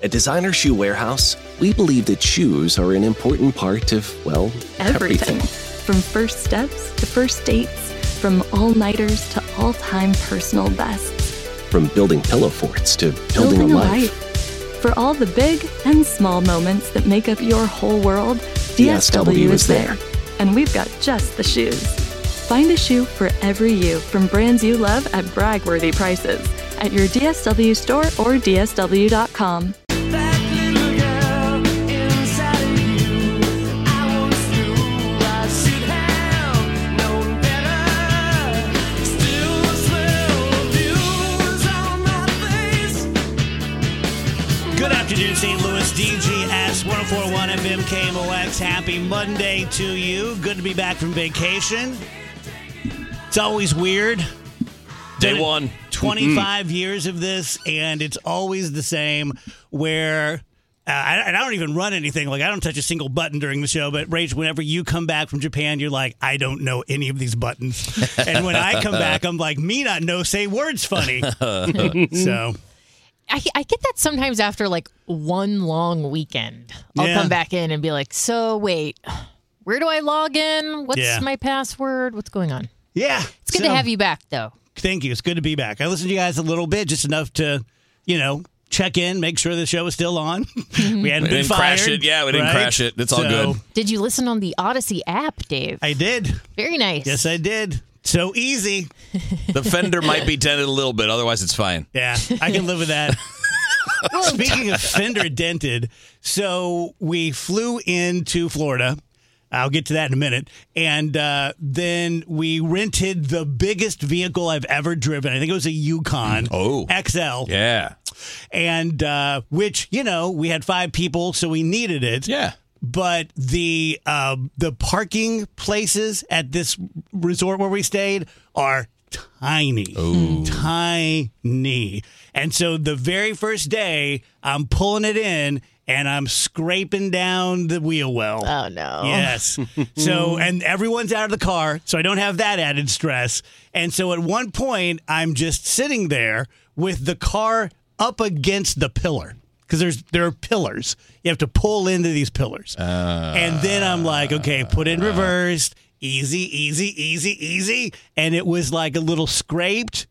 At Designer Shoe Warehouse, we believe that shoes are an important part of, well, everything. From first steps to first dates, from all-nighters to all-time personal bests. From building pillow forts to building a life. For all the big and small moments that make up your whole world, DSW is there. And we've got just the shoes. Find a shoe for every you from brands you love at brag-worthy prices at your DSW store or DSW.com. Good afternoon, St. Louis. DGS 104.1 FM KMOX. Happy Monday to you. Good to be back from vacation. It's always weird. Day one. 25 years of this, and it's always the same where... I don't even run anything. Like, I don't touch a single button during the show. But, Rach, whenever you come back from Japan, you're like, I don't know any of these buttons. And when I come back, I'm like, me not know, say words funny. So... I get that sometimes after like one long weekend. I'll come back in and be like, so wait, where do I log in? What's my password? What's going on? Yeah. It's good to have you back, though. Thank you. It's good to be back. I listened to you guys a little bit, just enough to, check in, make sure the show is still on. We hadn't been fired. Crash it. Yeah, we didn't crash it. It's all good. Did you listen on the Odyssey app, Dave? I did. Very nice. Yes, I did. So easy. The fender might be dented a little bit. Otherwise, it's fine. Yeah, I can live with that. Speaking of fender dented, so we flew into Florida. I'll get to that in a minute. And then we rented the biggest vehicle I've ever driven. I think it was a Yukon XL. Yeah. And which, we had 5 people, so we needed it. Yeah. But the parking places at this resort where we stayed are tiny. Ooh. Tiny. And so the very first day, I'm pulling it in, and I'm scraping down the wheel well. Oh, no. Yes. So, and everyone's out of the car, so I don't have that added stress. And so at one point, I'm just sitting there with the car up against the pillar. Because there are pillars. You have to pull into these pillars. And then I'm like, okay, put in reverse. Easy, easy, easy, easy. And it was like a little scraped.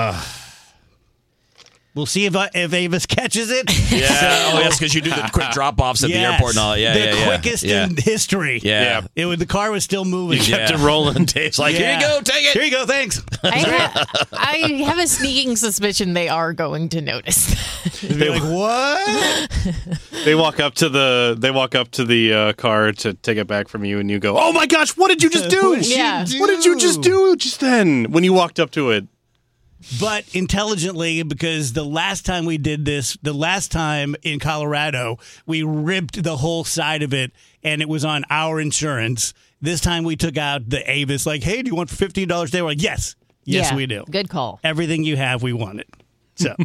We'll see if Avis catches it. Yeah. Yes, because you do the quick drop-offs at the airport and all. Yeah, the quickest in history. Yeah. The car was still moving. You kept it rolling. Dave's like, here you go, take it. Here you go, thanks. I have a sneaking suspicion they are going to notice. They're like, what? They walk up to the car to take it back from you, and you go, "Oh my gosh, what did you just do? What did you just do just then?" When you walked up to it. But intelligently, because the last time we did this, the last time in Colorado, we ripped the whole side of it, and it was on our insurance. This time we took out the Avis, like, hey, do you want $15 a day? We're like, yes. Yes, we do. Good call. Everything you have, we want it. So.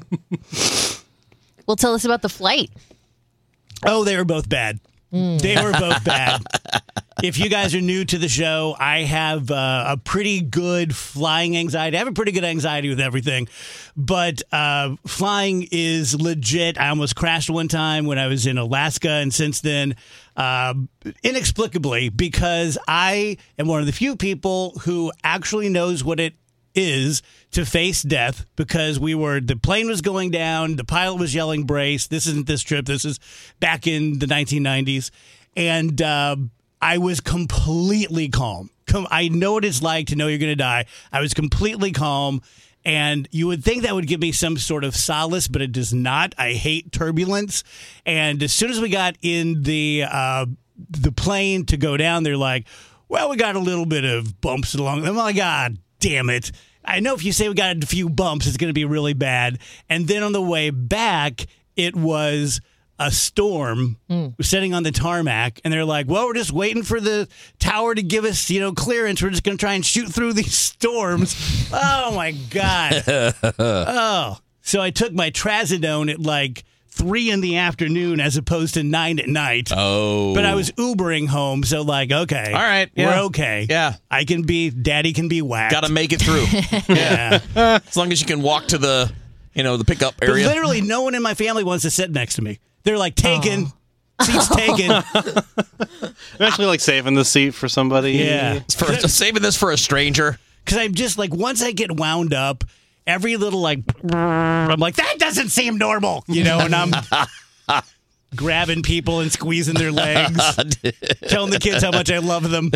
Well, tell us about the flight. Oh, they were both bad. They were both bad. If you guys are new to the show, I have a pretty good flying anxiety. I have a pretty good anxiety with everything, but flying is legit. I almost crashed one time when I was in Alaska, and since then, inexplicably, because I am one of the few people who actually knows what it is to face death, because the plane was going down, the pilot was yelling brace. This isn't this trip, this is back in the 1990s, and I was completely calm. I know what it's like to know you're going to die. I was completely calm, and you would think that would give me some sort of solace, but it does not. I hate turbulence, and as soon as we got in the plane to go down, they're like, well, we got a little bit of bumps along. I'm like, God damn it. I know if you say we got a few bumps, it's going to be really bad. And then on the way back, it was a storm sitting on the tarmac. And they're like, well, we're just waiting for the tower to give us, clearance. We're just going to try and shoot through these storms. Oh, my God. Oh. So I took my Trazodone at like 3 p.m. as opposed to 9 p.m. Oh. But I was Ubering home, so like, okay. All right. Yeah. We're okay. Yeah. Daddy can be whacked. Got to make it through. Yeah. As long as you can walk to the pickup area. But literally no one in my family wants to sit next to me. They're like taken. Seat's taken. I'm actually like saving the seat for somebody. Yeah. Saving this for a stranger. Because I'm just like, once I get wound up, every little like, I'm like, that doesn't seem normal, and I'm grabbing people and squeezing their legs, telling the kids how much I love them.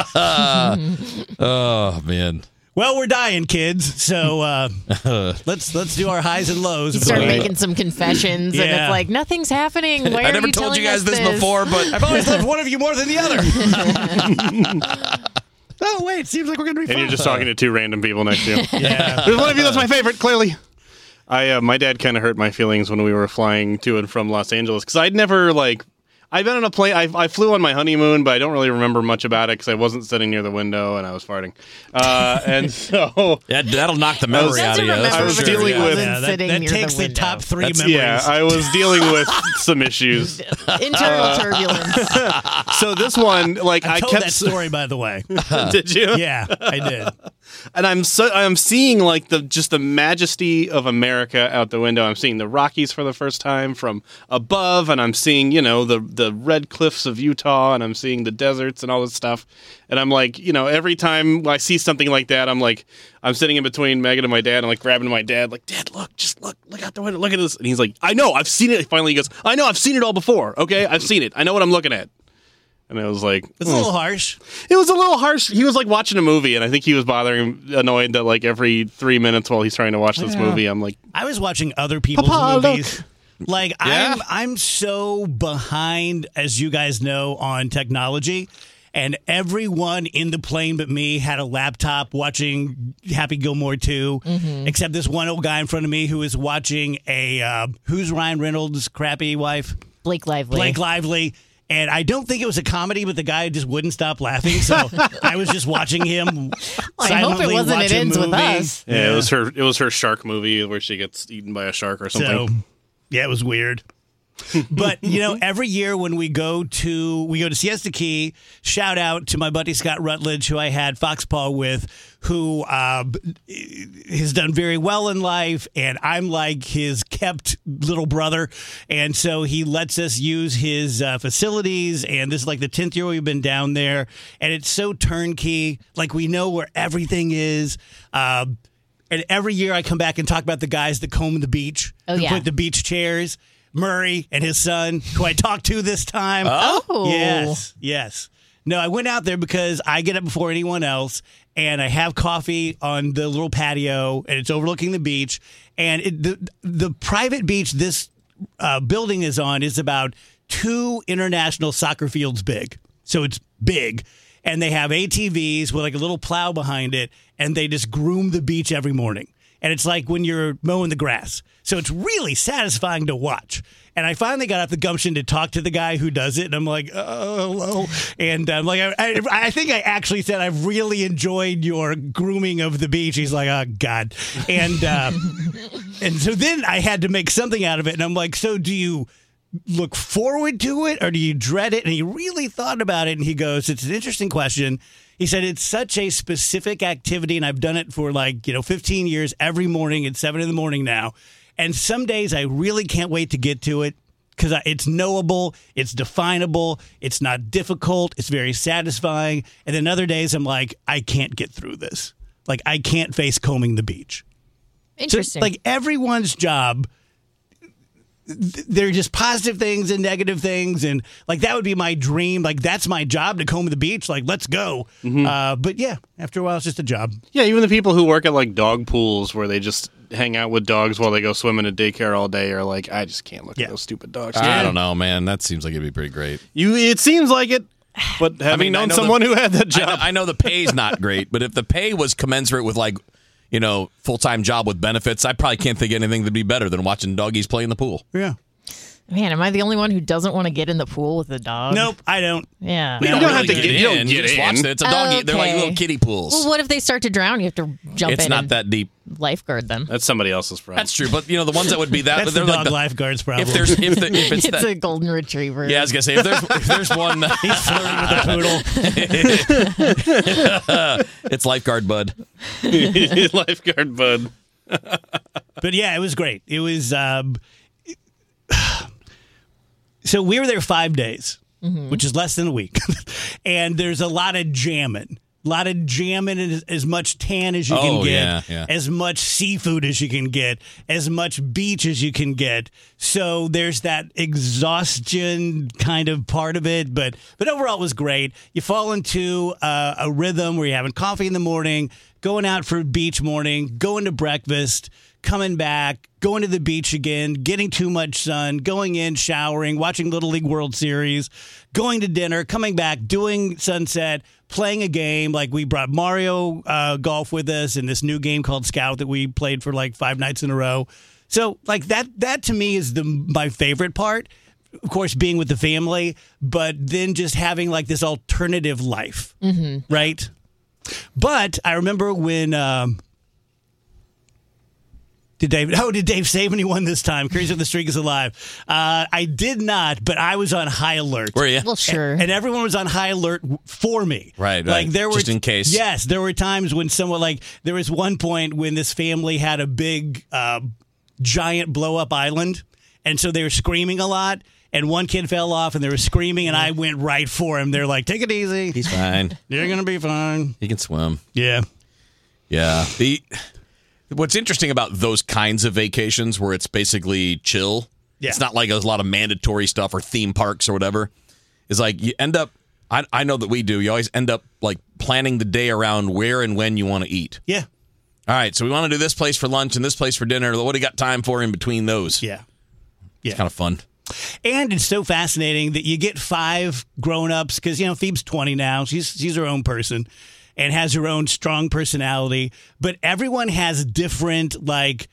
Oh, man. Well, we're dying, kids. So let's do our highs and lows. You start making some confessions, and it's like, nothing's happening. Why I are never you told telling you guys us this before, but I've always loved one of you more than the other. Oh, wait, seems like we're going to be fine. And you're just talking to two random people next to you. Yeah. There's one of you that's my favorite, clearly. My dad kind of hurt my feelings when we were flying to and from Los Angeles, because I'd never, I've been on a plane. I flew on my honeymoon, but I don't really remember much about it because I wasn't sitting near the window and I was farting. And so that'll knock the memory out of you. I was dealing with that takes the top three memories. Yeah, I was dealing with some issues, internal turbulence. So this one, I I told kept that story, by the way. Did you? Yeah, I did. And I'm seeing the majesty of America out the window. I'm seeing the Rockies for the first time from above, and I'm seeing the red cliffs of Utah, and I'm seeing the deserts and all this stuff. And I'm like, every time I see something like that, I'm sitting in between Megan and my dad, and I'm grabbing my dad, Dad, look out the window, look at this. And he's like, I know, I've seen it. Finally, he goes, I know, I've seen it all before. Okay, I've seen it. I know what I'm looking at. And I was like, it's a little harsh. It was a little harsh. He was watching a movie, and I think he was annoyed that every 3 minutes while he's trying to watch this movie, I'm like, I was watching other people's movies. Look. I'm so behind, as you guys know, on technology. And everyone in the plane but me had a laptop watching Happy Gilmore 2, except this one old guy in front of me who was watching who's Ryan Reynolds' crappy wife? Blake Lively. And I don't think it was a comedy, but the guy just wouldn't stop laughing. So I was just watching him. I hope it wasn't It Ends With Us. Yeah, it was her shark movie where she gets eaten by a shark or something. So, yeah, it was weird. But every year when we go to Siesta Key, shout out to my buddy Scott Rutledge, who I had Foxpaw with, who has done very well in life, and I'm like his kept little brother, and so he lets us use his facilities, and this is the 10th year we've been down there, and it's so turnkey, we know where everything is. And every year I come back and talk about the guys that comb the beach, who put the beach chairs. Murray and his son, who I talked to this time. Oh. Yes. No, I went out there because I get up before anyone else, and I have coffee on the little patio, and it's overlooking the beach. And the private beach this building is on is about 2 international soccer fields big. So it's big. And they have ATVs with a little plow behind it, and they just groom the beach every morning. And it's like when you're mowing the grass. So it's really satisfying to watch. And I finally got up the gumption to talk to the guy who does it. And I'm like, oh, hello. And I'm I think I actually said, I've really enjoyed your grooming of the beach. He's like, oh, God. And and so then I had to make something out of it. And I'm like, so do you look forward to it or do you dread it? And he really thought about it. And he goes, it's an interesting question. He said, it's such a specific activity, and I've done it for 15 years every morning at 7 in the morning now. And some days I really can't wait to get to it because it's knowable, it's definable, it's not difficult, it's very satisfying. And then other days I'm like, I can't get through this. I can't face combing the beach. Interesting. So, everyone's job, they're just positive things and negative things, and that would be my dream. That's my job, to comb the beach. Let's go. But yeah, after a while, it's just a job. Yeah, even the people who work at dog pools where they just hang out with dogs while they go swimming at daycare all day are I just can't look at those stupid dogs. I don't know, man. That seems like it'd be pretty great. It seems like it. But having known someone who had that job, I know the pay's not great, but if the pay was commensurate with full-time job with benefits, I probably can't think of anything that'd be better than watching doggies play in the pool. Yeah. Man, am I the only one who doesn't want to get in the pool with a dog? Nope, I don't. Yeah. You don't have to get in. You just watch it. It's a doggy. Okay. They're like little kiddie pools. Well, what if they start to drown? You have to jump in. It's not that deep. Lifeguard them. That's somebody else's problem. That's true, but the ones that would be that, That's they're the dog lifeguard's problem. If it's It's a golden retriever. Yeah, I was gonna say if there's one, he's flirting with a poodle. It's lifeguard Bud. Lifeguard Bud. But yeah, it was great. It was So we were there 5 days, which is less than a week. And there's a lot of jamming. A lot of jamming and as much tan as you can get, as much seafood as you can get, as much beach as you can get. So there's that exhaustion kind of part of it, but overall it was great. You fall into a rhythm where you're having coffee in the morning, going out for beach morning, going to breakfast, coming back, going to the beach again, getting too much sun, going in, showering, watching Little League World Series, going to dinner, coming back, doing sunset, playing a game. Like we brought Mario Golf with us in this new game called Scout that we played for like 5 nights in a row. So like that to me is my favorite part. Of course, being with the family, but then just having like this alternative life, right? But I remember when... Did Dave save anyone this time? Curious if the streak is alive. I did not, but I was on high alert. Were you? Well, sure. And everyone was on high alert for me. Right. Like there were just in case. Yes, there were times when someone there was one point when this family had a big, giant blow up island, and so they were screaming a lot. And one kid fell off, and they were screaming, and I went right for him. They're like, "Take it easy. He's fine. You're gonna be fine. He can swim." Yeah. Yeah. What's interesting about those kinds of vacations where it's basically chill, it's not like there's a lot of mandatory stuff or theme parks or whatever, is like you end up, I know that we do, you always end up like planning the day around where and when you want to eat. Yeah. All right, so we want to do this place for lunch and this place for dinner. What do you got time for in between those? Yeah. It's kind of fun. And it's so fascinating that you get 5 grown-ups, because, Phoebe's 20 now. She's her own person and has her own strong personality. But everyone has different, like,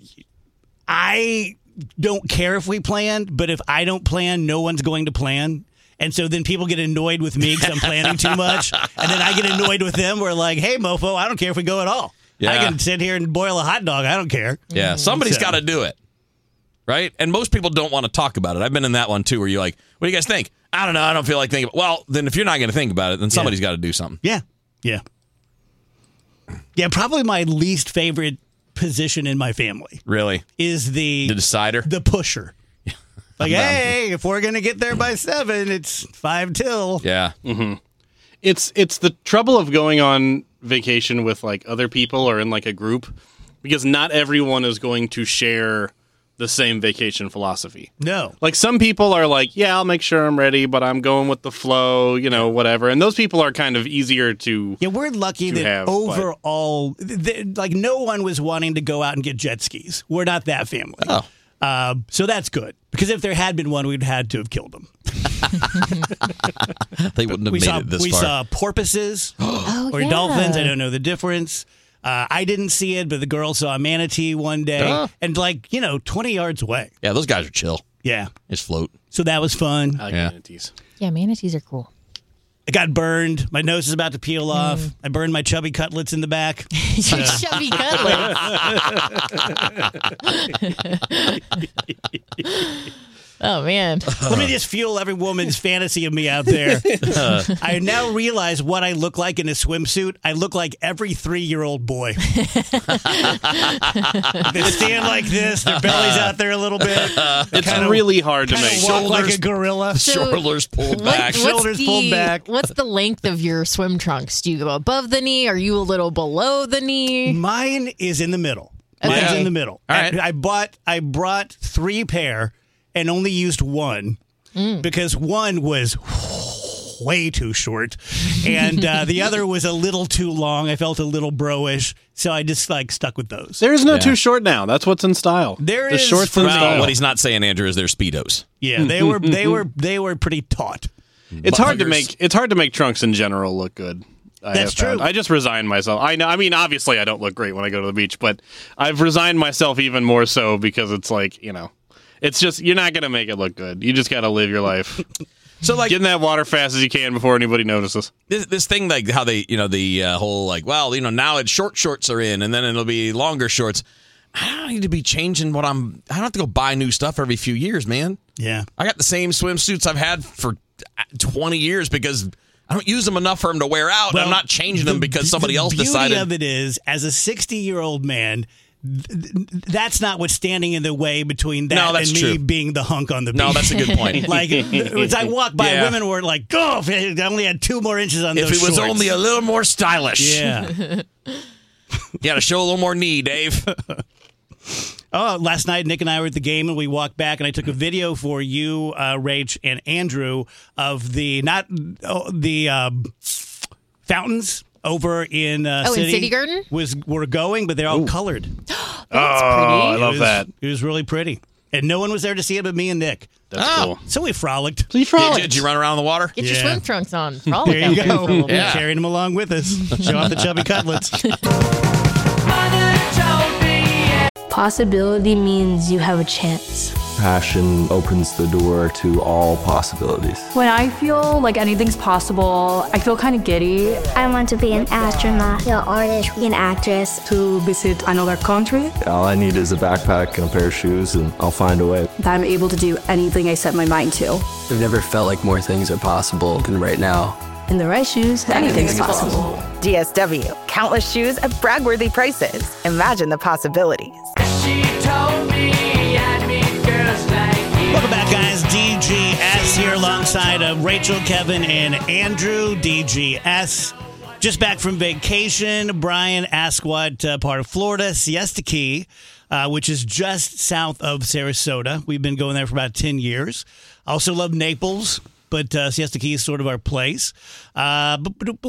I don't care if we plan, but if I don't plan, no one's going to plan. And so then people get annoyed with me because I'm planning too much. And then I get annoyed with them. We're like, hey, mofo, I don't care if we go at all. Yeah. I can sit here and boil a hot dog. I don't care. Yeah, somebody's got to do it. Right? And most people don't want to talk about it. I've been in that one, too, where you're like, what do you guys think? I don't know. I don't feel like thinking about it. Well, then if you're not going to think about it, then somebody's got to do something. Yeah. Yeah. Yeah, probably my least favorite position in my family. Really? Is the decider? The pusher. Like, hey, if we're going to get there by 7, it's 5 till. Yeah. Mm-hmm. It's the trouble of going on vacation with, like, other people or in, like, a group, because not everyone is going to share the same vacation philosophy. No. Like, some people are like, yeah, I'll make sure I'm ready, but I'm going with the flow, whatever. And those people are kind of easier to Yeah, we're lucky that overall, like, no one was wanting to go out and get jet skis. We're not that family. Oh. So that's good. Because if there had been one, we'd had to have killed them. They wouldn't have made it this far. We saw porpoises or dolphins. I don't know the difference. I didn't see it, but the girl saw a manatee one day. And 20 yards away. Yeah, those guys are chill. Yeah. Just float. So that was fun. I like manatees. Yeah, manatees are cool. I got burned. My nose is about to peel off. I burned my chubby cutlets in the back. Your chubby cutlets. Oh, man. Let me just fuel every woman's fantasy of me out there. I now realize what I look like in a swimsuit. I look like every 3-year-old boy. They stand like this. Their belly's out there a little bit. It's really hard to make. Walk like a gorilla. Shoulders pulled back. Shoulders pulled back. What's the length of your swim trunks? Do you go above the knee? Are you a little below the knee? Mine is in the middle. Okay. Mine's in the middle. All right. I brought 3 pair and only used one because one was way too short and the other was a little too long. I felt a little bro-ish, so I just stuck with those. There is no too short now. That's what's in style. There the is shorts for in me. style. What he's not saying, Andrew, is they're Speedos. Yeah, they were pretty taut. It's hard to make trunks in general look good. That's true. I just resigned myself. I know. I mean, obviously, I don't look great when I go to the beach, but I've resigned myself even more so because it's it's just you're not gonna make it look good. You just gotta live your life. So get in that water fast as you can before anybody notices. This thing, like how they, the whole now it's short shorts are in, and then it'll be longer shorts. I don't need to be changing I don't have to go buy new stuff every few years, man. Yeah, I got the same swimsuits I've had for 20 years because I don't use them enough for them to wear out. Well, I'm not changing them because somebody else decided. The beauty of it is, as a 60-year-old man, that's not what's standing in the way between that and me being the hunk on the beach. No, that's a good point. Like, as I walked by, women were like, "Oh, if I only had 2 more inches on those shorts. If it was shorts. only a little more stylish." Yeah. You got to show a little more knee, Dave. Oh, last night, Nick and I were at the game, and we walked back, and I took a video for you, Rach, and Andrew of the fountains over in City Garden? Were going, but they're all colored. That's pretty. I love that. It was really pretty. And no one was there to see it but me and Nick. That's cool. So we frolicked. Did you run around in the water? Get your swim trunks on. Frolic there you go. Yeah. Carrying them along with us. Show off the chubby cutlets. Possibility means you have a chance. Passion opens the door to all possibilities. When I feel like anything's possible, I feel kind of giddy. I want to be an astronaut, an artist, an actress. To visit another country. All I need is a backpack and a pair of shoes, and I'll find a way. That I'm able to do anything I set my mind to. I've never felt like more things are possible than right now. In the right shoes, anything's possible. DSW. Countless shoes at brag-worthy prices. Imagine the possibilities. Welcome back, guys. DGS here alongside Rachel, Kevin, and Andrew. DGS. Just back from vacation. Brian asked what part of Florida. Siesta Key, which is just south of Sarasota. We've been going there for about 10 years. Also love Naples, but Siesta Key is sort of our place. Todd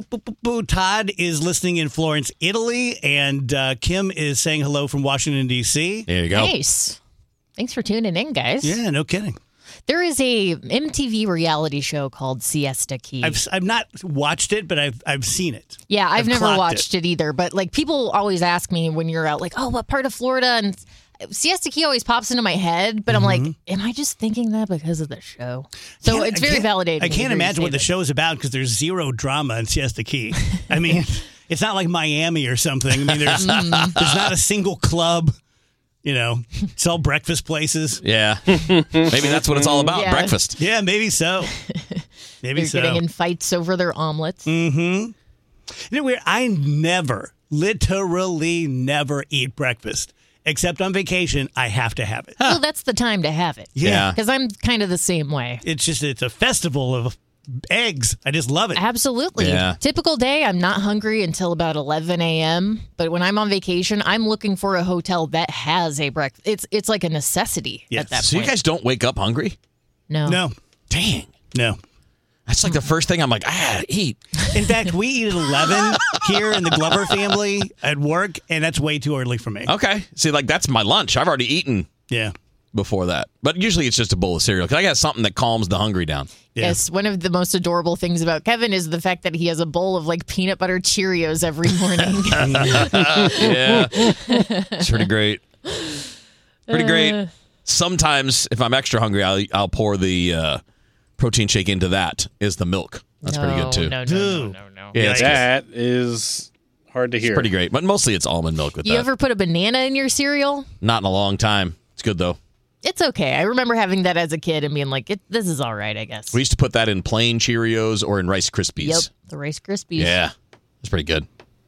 is listening in Florence, Italy, and Kim is saying hello from Washington, D.C. There you go. Nice. Thanks for tuning in, guys. Yeah, no kidding. There is a MTV reality show called Siesta Key. I've not watched it, but I've seen it. Yeah, I've never watched it either. But like people always ask me when you're out, like, oh, what part of Florida? And Siesta Key always pops into my head, but I'm like, am I just thinking that because of the show? So it's very validating. I can't imagine what the show is about because there's zero drama in Siesta Key. I mean, it's not like Miami or something. I mean, there's not a single club. You know, it's all breakfast places. Yeah. Maybe that's what it's all about, breakfast. Yeah, maybe so. They're getting in fights over their omelets. Mm-hmm. You know, I literally never eat breakfast. Except on vacation, I have to have it. Well, that's the time to have it. Yeah. Because I'm kind of the same way. It's a festival of eggs. I just love it. Absolutely. Yeah. Typical day, I'm not hungry until about 11 a.m. But when I'm on vacation, I'm looking for a hotel that has a breakfast. It's like a necessity at that point. So you guys don't wake up hungry? No. Dang. No. That's like the first thing I'm like, I gotta eat. In fact, we eat at 11 here in the Glover family at work, and that's way too early for me. Okay. See, like that's my lunch. I've already eaten before that. But usually it's just a bowl of cereal because I got something that calms the hungry down. Yeah. Yes, one of the most adorable things about Kevin is the fact that he has a bowl of like peanut butter Cheerios every morning. Yeah. It's pretty great. Pretty great. Sometimes if I'm extra hungry, I'll pour the protein shake into that is the milk. That's pretty good too. No. Yeah, that is hard to hear. It's pretty great, but mostly it's almond milk with that. You ever put a banana in your cereal? Not in a long time. It's good though. It's okay. I remember having that as a kid and being like, this is all right, I guess. We used to put that in plain Cheerios or in Rice Krispies. Yep, the Rice Krispies. Yeah, it's pretty good.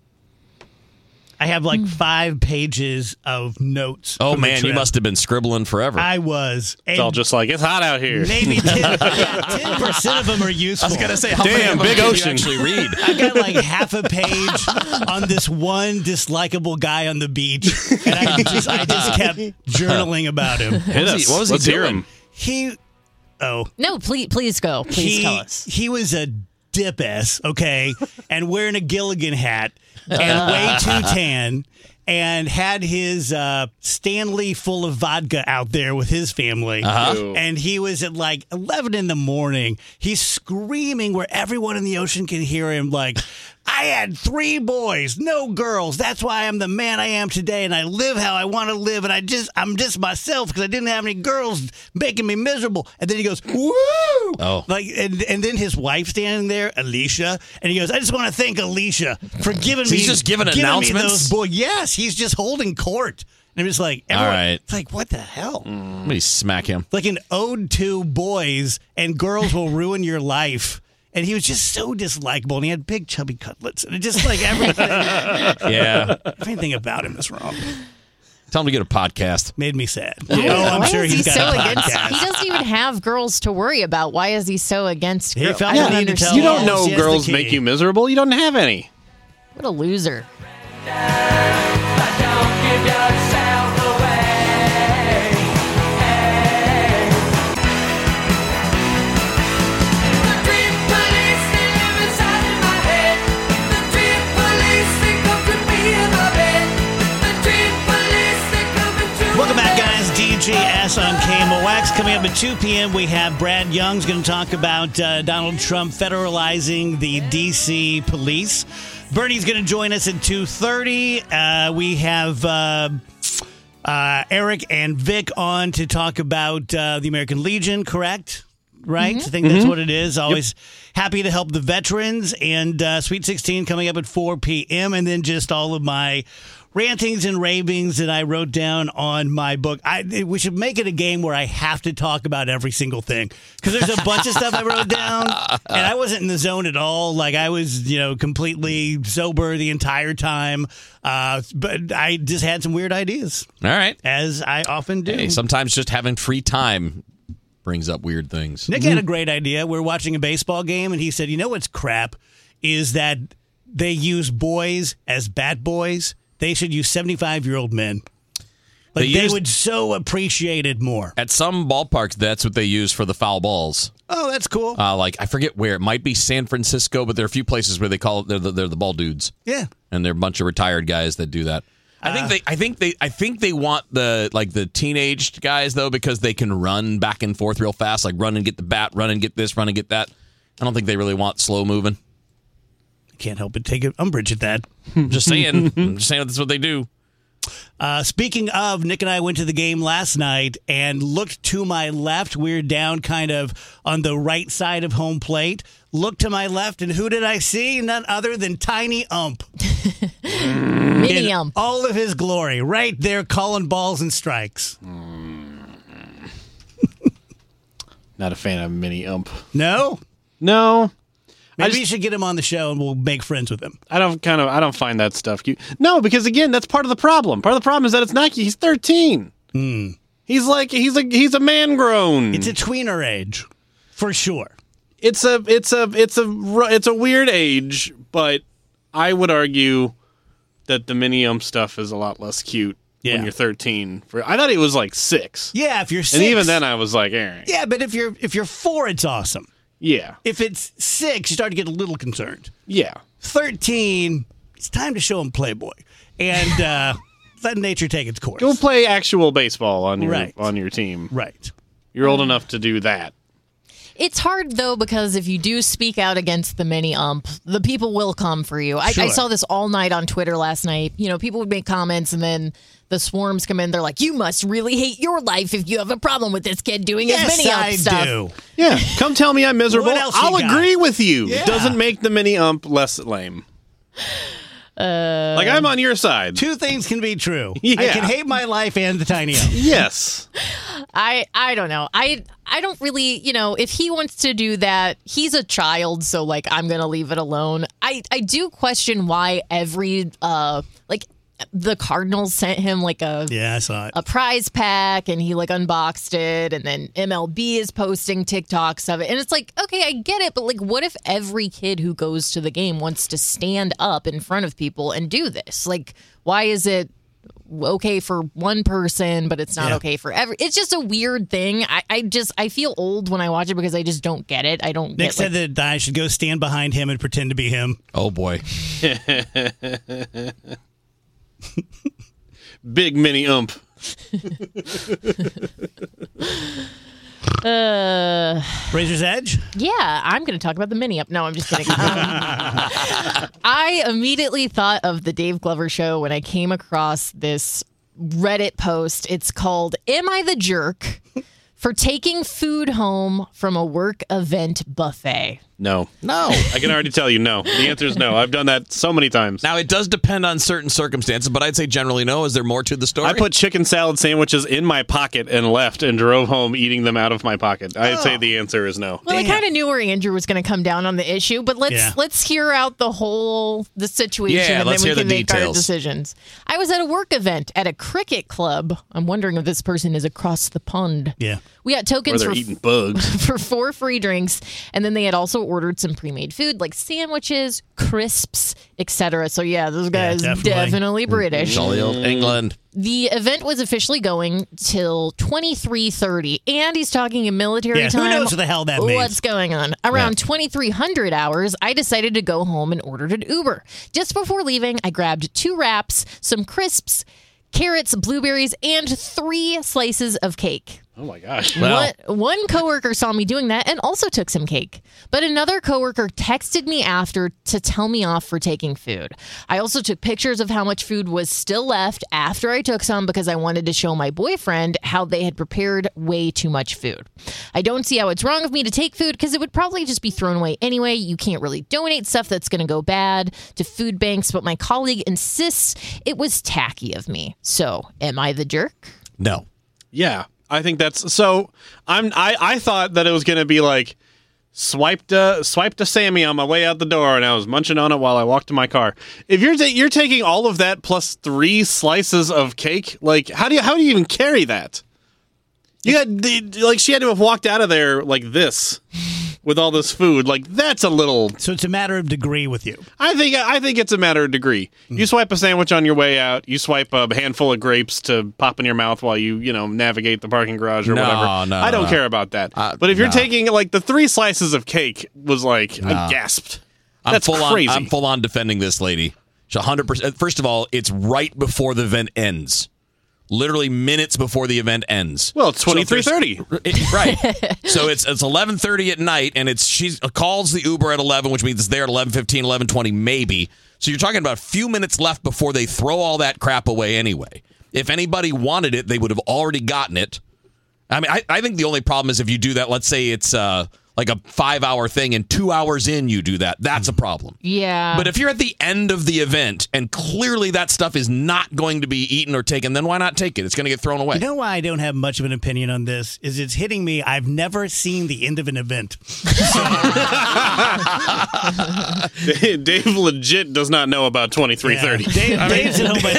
I have like 5 pages of notes. Oh, man, you must have been scribbling forever. I was. It's all just like, it's hot out here. Maybe 10% of them are useful. I was going to say, how damn, many big of them ocean. Can you actually read? I got like half a page on this one dislikable guy on the beach, and I just kept journaling about him. Hit us. What was Let's he hear doing? him. No, please go. Please tell us. He was a dip-ass, okay, and wearing a Gilligan hat and way too tan, and had his Stanley full of vodka out there with his family. And he was at like 11 in the morning. He's screaming where everyone in the ocean can hear him like, I had 3 boys, no girls. That's why I'm the man I am today, and I live how I want to live, and I'm just myself because I didn't have any girls making me miserable. And then he goes, woo! Oh. Like, and then his wife standing there, Alicia, and he goes, I just want to thank Alicia for giving me. He's just giving announcements? Me those boys. Yes, he's just holding court. And I'm just like, everyone, all right. It's like, what the hell? Let me smack him. Like an ode to boys and girls will ruin your life. And he was just so dislikable, and he had big chubby cutlets, and it just like everything. Yeah, everything about him is wrong. Tell him to get a podcast. Made me sad. Yeah. I'm Why sure is he he's got so a against? podcast. He doesn't even have girls to worry about. Why is he so against He girls? felt I the don't need to understand. tell You don't all know she has girls the make key. you miserable. You don't have any. What a loser. Welcome back, guys. DJS on KMOX. Coming up at 2 p.m., we have Brad Young's going to talk about Donald Trump federalizing the D.C. police. Bernie's going to join us at 2:30. We have Eric and Vic on to talk about the American Legion, correct? Right? I think that's what it is. Always happy to help the veterans. And Sweet 16 coming up at 4 p.m. And then just all of my rantings and ravings that I wrote down on my book. We should make it a game where I have to talk about every single thing, because there's a bunch of stuff I wrote down, and I wasn't in the zone at all. Like, I was, completely sober the entire time, but I just had some weird ideas. All right. As I often do. Hey, sometimes just having free time brings up weird things. Nick had a great idea. We were watching a baseball game, and he said, what's crap is that they use boys as bat boys. They should use 75-year-old men. Like, they would so appreciate it more. At some ballparks, that's what they use for the foul balls. Oh, that's cool. Like, I forget where. It might be San Francisco, but there are a few places where they call it, they're the ball dudes. Yeah. And they're a bunch of retired guys that do that. I think they want the teenaged guys, though, because they can run back and forth real fast, like run and get the bat, run and get this, run and get that. I don't think they really want slow moving. Can't help but take umbrage at that. Just saying. I'm just saying that's what they do. Speaking of, Nick and I went to the game last night and looked to my left. We're down kind of on the right side of home plate. Looked to my left, and who did I see? None other than Tiny Ump. Mini Ump. All of his glory. Right there calling balls and strikes. Not a fan of Mini Ump. No? No. Maybe you should get him on the show and we'll make friends with him. I don't find that stuff cute. No, because again, that's part of the problem. Part of the problem is that it's not cute. He's 13. He's a man grown. It's a tweener age, for sure. It's a weird age, but I would argue that the Mini Ump stuff is a lot less cute when you're 13. I thought he was like 6. Yeah, if you're 6. And even then I was like, Yeah, but if you're 4, it's awesome. Yeah. If it's 6, you start to get a little concerned. Yeah. 13, it's time to show him Playboy. And let nature take its course. Go play actual baseball on your team. Right. You're old enough to do that. It's hard, though, because if you do speak out against the Mini Ump, the people will come for you. I saw this all night on Twitter last night. People would make comments, and then the swarms come in. They're like, you must really hate your life if you have a problem with this kid doing his Mini Ump stuff. Do. Yeah, come tell me I'm miserable. What else I'll you got? agree with you. Yeah. Doesn't make the Mini Ump less lame. Like, I'm on your side. Two things can be true. Yeah. I can hate my life and the Tiny Ump. Yes. I don't know. I don't really, if he wants to do that, he's a child, so like I'm gonna leave it alone. I do question why every the Cardinals sent him like I saw it. a prize pack, and he like unboxed it, and then MLB is posting TikToks of it, and it's like, okay, I get it, but like, what if every kid who goes to the game wants to stand up in front of people and do this? Like, why is it okay for one person, but it's not okay for every? It's just a weird thing. I feel old when I watch it because I just don't get it. I don't. Nick said that I should go stand behind him and pretend to be him. Oh boy. Big Mini Ump. Razor's Edge? Yeah, I'm going to talk about the Mini Ump. No, I'm just kidding. I immediately thought of the Dave Glover Show when I came across this Reddit post. It's called "Am I the Jerk?" For taking food home from a work event buffet. No. I can already tell you no. The answer is no. I've done that so many times. Now, it does depend on certain circumstances, but I'd say generally no. Is there more to the story? I put chicken salad sandwiches in my pocket and left and drove home eating them out of my pocket. I'd say the answer is no. Well, I kind of knew where Andrew was going to come down on the issue, but let's hear out the situation, and then we can make our decisions. I was at a work event at a cricket club. I'm wondering if this person is across the pond. Yeah. We got tokens for eating bugs for 4 free drinks, and then they had also ordered some pre-made food like sandwiches, crisps, etc. So yeah, those guys definitely British. Jolly old England. The event was officially going till 23:30, and he's talking in military time. Who knows what the hell that means? What's going on? Around 2300 hours, I decided to go home and ordered an Uber. Just before leaving, I grabbed 2 wraps, some crisps, carrots, blueberries, and 3 slices of cake. Oh my gosh. Well. One coworker saw me doing that and also took some cake. But another coworker texted me after to tell me off for taking food. I also took pictures of how much food was still left after I took some because I wanted to show my boyfriend how they had prepared way too much food. I don't see how it's wrong of me to take food because it would probably just be thrown away anyway. You can't really donate stuff that's going to go bad to food banks, but my colleague insists it was tacky of me. So, am I the jerk? No. Yeah. I think that's so. I thought that it was going to be like swiped a Sammy on my way out the door, and I was munching on it while I walked to my car. If you're taking all of that plus 3 slices of cake, like how do you even carry that? You had she had to have walked out of there like this with all this food. Like that's a little. So it's a matter of degree with you. I think it's a matter of degree. You swipe a sandwich on your way out. You swipe a handful of grapes to pop in your mouth while you navigate the parking garage or whatever. No, I don't care about that. But if you're taking like the 3 slices of cake was like I gasped. That's crazy. I'm full on defending this lady. She's 100%. First of all, it's right before the event ends. Literally minutes before the event ends. Well, it's 23:30. Right. So it's 11:30 at night, and she calls the Uber at 11, which means it's there at 11:15, 11:20 maybe. So you're talking about a few minutes left before they throw all that crap away anyway. If anybody wanted it, they would have already gotten it. I mean, I think the only problem is if you do that, let's say it's like a 5-hour thing, and 2 hours in you do that. That's a problem. Yeah. But if you're at the end of the event and clearly that stuff is not going to be eaten or taken, then why not take it? It's going to get thrown away. You know why I don't have much of an opinion on this? Is it's hitting me. I've never seen the end of an event. Dave legit does not know about 23:30. Yeah. Dave's at home by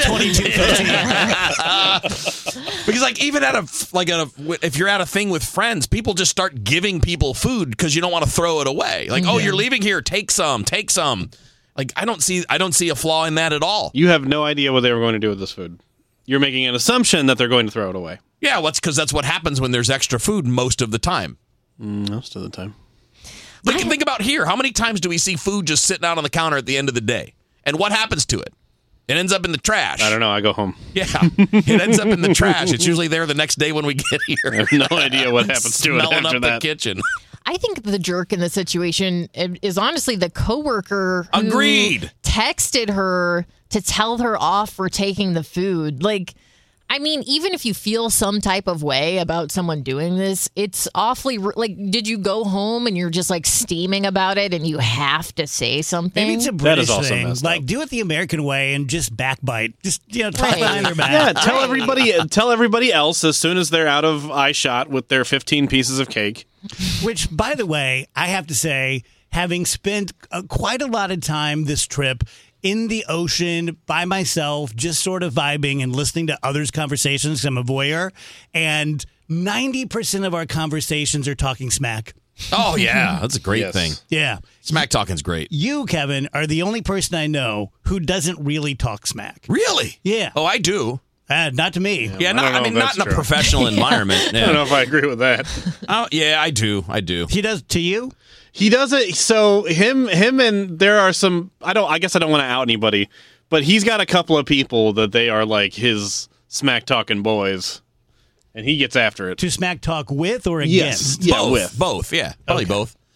22:15. Because like even if you're at a thing with friends, people just start giving people food because you don't want to throw it away. Like, oh, you're leaving here, take some. Like, I don't see a flaw in that at all. You have no idea what they were going to do with this food. You're making an assumption that they're going to throw it away. Yeah, well, that's because that's what happens when there's extra food most of the time. Most of the time. Think about here. How many times do we see food just sitting out on the counter at the end of the day? And what happens to it? It ends up in the trash. I don't know. I go home. Yeah, it ends up in the trash. It's usually there the next day when we get here. I have no idea what happens to it after smelling up that. the kitchen. I think the jerk in the situation is honestly the coworker who Agreed. texted her to tell her off for taking the food. Like, I mean, even if you feel some type of way about someone doing this, it's awfully like, did you go home and you're just like steaming about it and you have to say something? Maybe it's a British thing. Like, do it the American way and just backbite. Just talk behind their back. Yeah, tell everybody else as soon as they're out of eyeshot with their 15 pieces of cake. Which, by the way, I have to say, having spent quite a lot of time this trip in the ocean by myself, just sort of vibing and listening to others' conversations. I'm a voyeur, and 90% of our conversations are talking smack. Oh, yeah. That's a great thing. Yeah. Smack talking's great. You, Kevin, are the only person I know who doesn't really talk smack. Really? Yeah. Oh, I do. Not to me. Yeah, not in a professional environment. Yeah. I don't know if I agree with that. Oh, yeah, I do. He does to you? He does it. So him and there are some, I guess I don't want to out anybody, but he's got a couple of people that they are like his smack talking boys, and he gets after it. To smack talk with or against? Yes. Yeah, both. with. Both, yeah. Probably both.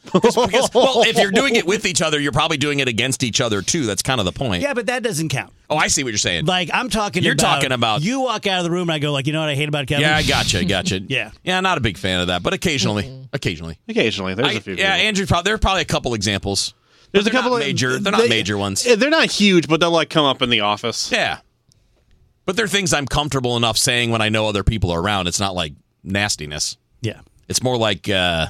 Well, if you're doing it with each other, you're probably doing it against each other too. That's kind of the point. Yeah, but that doesn't count. Oh, I see what you're saying. Like, I'm talking You're talking about... You walk out of the room and I go, like, you know what I hate about Kevin? Yeah, I gotcha. Yeah. Yeah, not a big fan of that, but occasionally. Occasionally. There's a few. Yeah, Andrew, there are probably a couple examples. There's a couple major. They're not major ones. They're not huge, but they'll like come up in the office. Yeah. But they're things I'm comfortable enough saying when I know other people are around. It's not like nastiness. Yeah. It's more like... You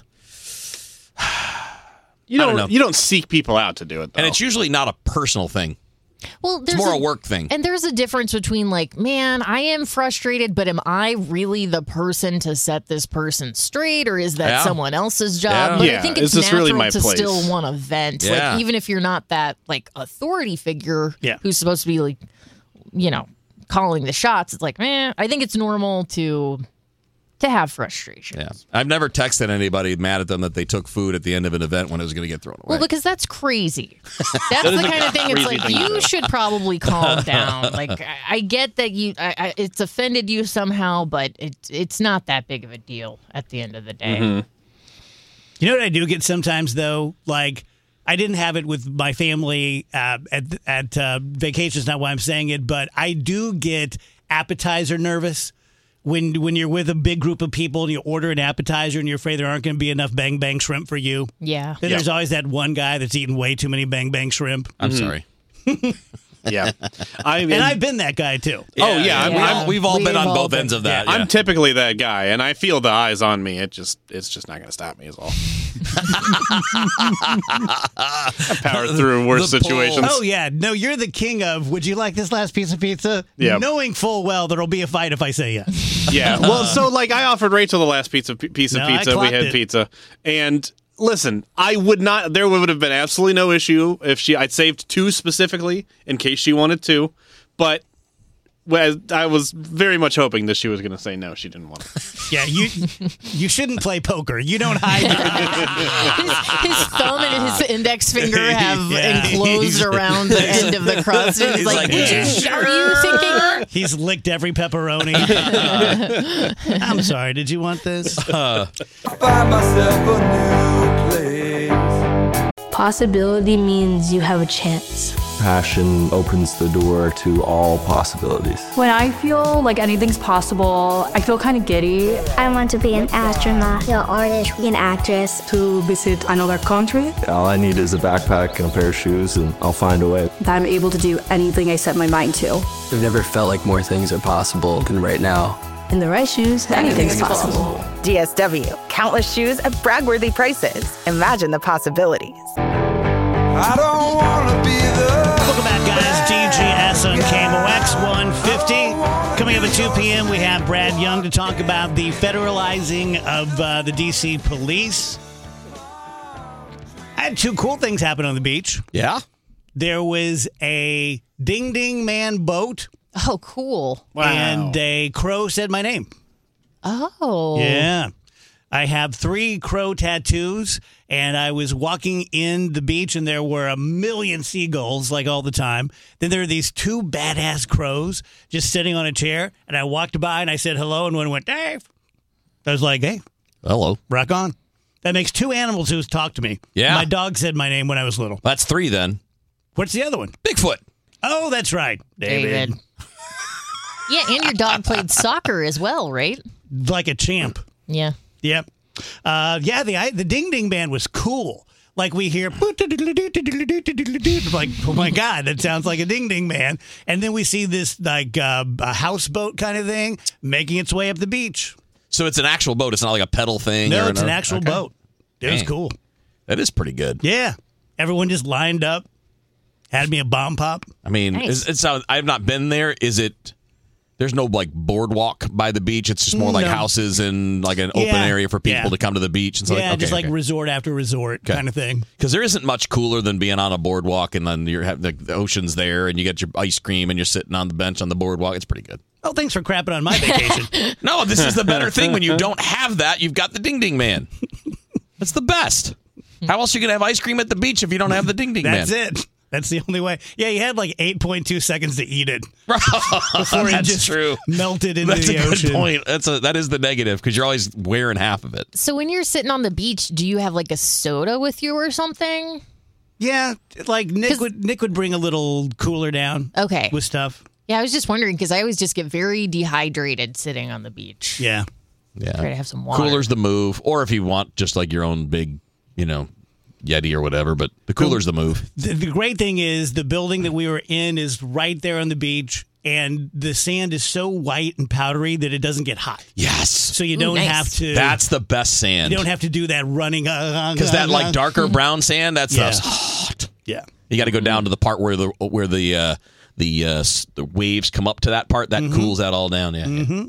don't seek people out to do it, though. And it's usually not a personal thing. Well, it's more a work thing. And there's a difference between like, man, I am frustrated, but am I really the person to set this person straight, or is that someone else's job? Yeah. But I think it's natural really my to place? still want to vent. Like, even if you're not that like authority figure who's supposed to be like, calling the shots, it's like, I think it's normal to have frustration. Yeah. I've never texted anybody mad at them that they took food at the end of an event when it was going to get thrown away. Well, because that's crazy. That's the kind of thing. It's like, you should probably calm down. Like, I get that it's offended you somehow, but it's not that big of a deal at the end of the day. Mm-hmm. You know what I do get sometimes, though? Like, I didn't have it with my family at vacations, not why I'm saying it, but I do get appetizer nervous. When you're with a big group of people and you order an appetizer and you're afraid there aren't going to be enough bang bang shrimp for you. Yeah. Then there's always that one guy that's eating way too many bang bang shrimp. I'm sorry. Yeah. And I've been that guy too. We've all been on both ends of that. I'm typically that guy, and I feel the eyes on me. It's just not going to stop me is all. I power through worse situations. Oh, yeah. No, you're the king of, would you like this last piece of pizza? Yeah. Knowing full well there'll be a fight if I say yes. Yeah. Well, so like I offered Rachel the last piece of pizza. We had pizza. And listen, I would not, there would have been absolutely no issue if I'd saved 2 specifically in case she wanted to. But I was very much hoping that she was going to say no, she didn't want it. Yeah, you shouldn't play poker. You don't hide. His thumb and his index finger have enclosed around the end of the crust. And he's like, are you thinking? He's licked every pepperoni. I'm sorry, did you want this? I find myself a new place. Possibility means you have a chance. Passion opens the door to all possibilities. When I feel like anything's possible, I feel kind of giddy. I want to be an astronaut, an artist, an actress. To visit another country. All I need is a backpack and a pair of shoes, and I'll find a way. That I'm able to do anything I set my mind to. I've never felt like more things are possible than right now. In the right shoes, anything's possible. DSW, countless shoes at brag-worthy prices. Imagine the possibilities. I don't want to be Welcome back, guys. DGS on KMOX 150. Coming up at 2 p.m., we have Brad Young to talk about the federalizing of the D.C. police. I had 2 cool things happen on the beach. Yeah? There was a Ding Ding Man boat. Oh, cool. Wow. And a crow said my name. Oh. Yeah. I have 3 crow tattoos, and I was walking in the beach, and there were a million seagulls, like all the time. Then there were these 2 badass crows just sitting on a chair, and I walked by, and I said hello, and one went, Dave. I was like, hey. Hello. Rock on. That makes 2 animals who talk to me. Yeah. My dog said my name when I was little. That's 3 then. What's the other one? Bigfoot. Oh, that's right. David. Yeah, and your dog played soccer as well, right? Like a champ. Yeah. Yep. The Ding Ding Band was cool. Like we hear, like, oh my God, that sounds like a Ding Ding Man. And then we see this like a houseboat kind of thing making its way up the beach. So it's an actual boat. It's not like a pedal thing. No, it's an actual boat. It was cool. That is pretty good. Yeah. Everyone just lined up, had me a bomb pop. I mean, nice. I've not been there. Is it... There's no like boardwalk by the beach. It's just more like houses and like an open area for people to come to the beach. And so like resort after resort kind of thing. Because there isn't much cooler than being on a boardwalk and then you're having the ocean's there and you get your ice cream and you're sitting on the bench on the boardwalk. It's pretty good. Oh, thanks for crapping on my vacation. No, this is the better thing. When you don't have that, you've got the Ding Ding Man. That's the best. How else are you going to have ice cream at the beach if you don't have the Ding Ding Man? That's it. That's the only way. Yeah, he had like 8.2 seconds to eat it before it just melted into the ocean. That's a good point. That is the negative because you're always wearing half of it. So when you're sitting on the beach, do you have like a soda with you or something? Yeah, like Nick would bring a little cooler down. Okay. With stuff. Yeah, I was just wondering because I always just get very dehydrated sitting on the beach. Yeah. Yeah. Try to have some water. Cooler's the move, or if you want just like your own big, Yeti or whatever, but the cooler's the move. The great thing is the building that we were in is right there on the beach, and the sand is so white and powdery that it doesn't get hot. Yes. So you don't have to. That's the best sand. You don't have to do that running. Because that like darker brown sand, that stuff's hot. Yeah. You got to go down to the part where the waves come up to that part. That cools that all down. Yeah. Mm-hmm.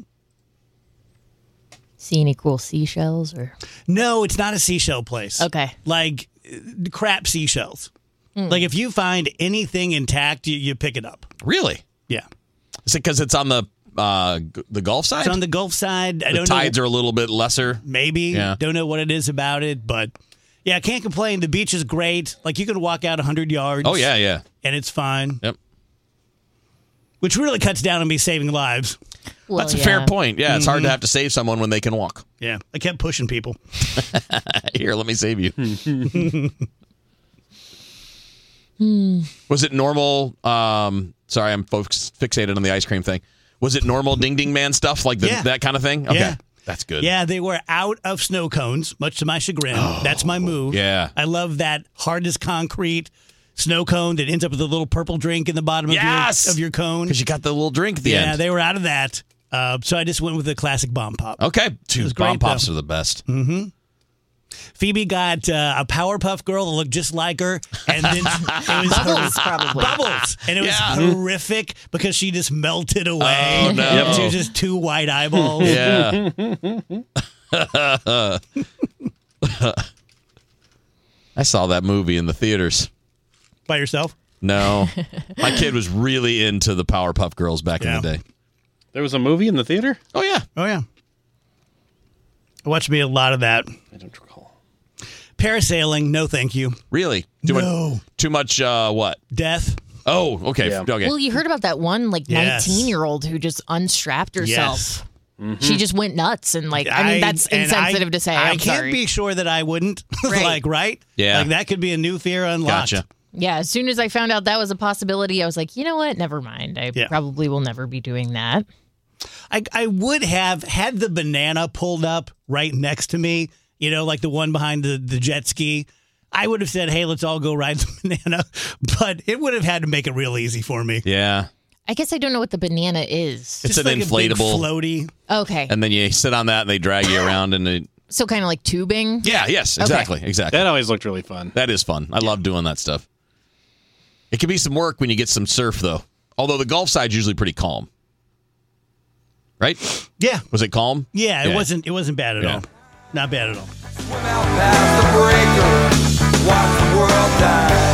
See any cool seashells or? No, it's not a seashell place. Okay. Like crap seashells. Like if you find anything intact, you pick it up. Really? Yeah. Is it because it's on the Gulf side? It's on the Gulf side. The tides are a little bit lesser. Maybe. Yeah. Don't know what it is about it, but yeah, I can't complain. The beach is great. Like you can walk out 100 yards. Oh yeah. And it's fine. Yep. Which really cuts down on me saving lives. Well, that's a fair point. Yeah, it's hard to have to save someone when they can walk. Yeah, I kept pushing people. Here, let me save you. Was it normal? Sorry, I'm fixated on the ice cream thing. Was it normal Ding Ding Man stuff like that kind of thing? Okay. Yeah. That's good. Yeah, they were out of snow cones, much to my chagrin. That's my move. Yeah. I love that hard as concrete snow cone that ends up with a little purple drink in the bottom of your cone. Because you got the little drink at the end. Yeah, they were out of that. So I just went with the classic Bomb Pop. Okay. Bomb Pops though. are the best. Mm-hmm. Phoebe got a Powerpuff Girl that looked just like her. And then it was Bubbles, probably. Bubbles. And it was horrific because she just melted away. Oh, no. She was just two white eyeballs. Yeah. I saw that movie in the theaters. By yourself? No. My kid was really into the Powerpuff Girls back in the day. There was a movie in the theater? Oh, yeah. Oh, yeah. I watched me a lot of that. I don't recall. Parasailing, no thank you. Really? Too much what? Death. Oh, okay. Yeah. Okay. Well, you heard about that one 19-year-old who just unstrapped herself. Yes. Mm-hmm. She just went nuts, and that's insensitive to say. I can't be sure that I wouldn't. Right? Yeah. Like that could be a new fear unlocked. Gotcha. Yeah, as soon as I found out that was a possibility, I was like, you know what? Never mind. I probably will never be doing that. I would have had the banana pulled up right next to me, like the one behind the jet ski. I would have said, hey, let's all go ride the banana. But it would have had to make it real easy for me. Yeah. I guess I don't know what the banana is. It's just an like inflatable. A big floaty. Okay. And then you sit on that and they drag you around and So kind of like tubing? Yeah, yes, exactly. Okay. Exactly. That always looked really fun. That is fun. I love doing that stuff. It can be some work when you get some surf, though. Although the Gulf side's usually pretty calm. Right? Yeah. Was it calm? Yeah, it wasn't bad at all. Not bad at all. Swim out past the breaker, watch the world die.